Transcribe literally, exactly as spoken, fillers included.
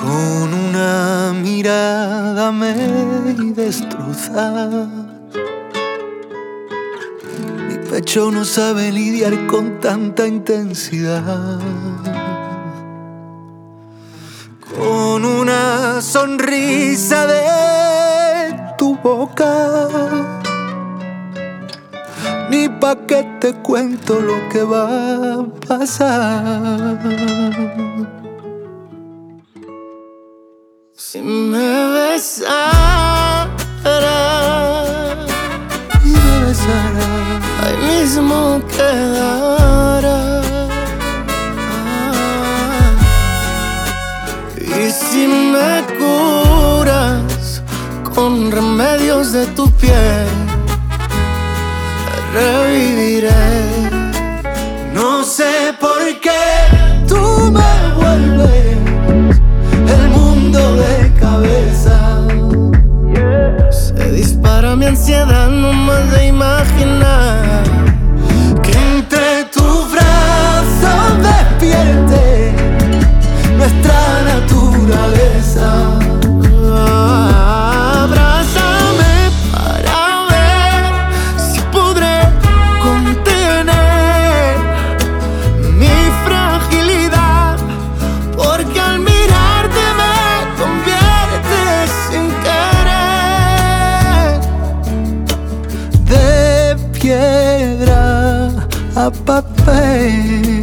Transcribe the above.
Con una mirada me destrozas. Mi pecho no sabe lidiar con tanta intensidad. Con una sonrisa de tu boca, ni pa' qué te cuento lo que va a pasar. Si me besaras y me besarás, ahí mismo quedara. Y si me curas con remedios de tu piel, reviviré. No sé por qué tú me vuelves el mundo de cabeza. Se dispara mi ansiedad nomás de imaginar que entre tus brazos despierte nuestra naturaleza. Abrázame para ver si podré contener mi fragilidad, porque al mirarte me conviertes sin querer. De piedra a papel,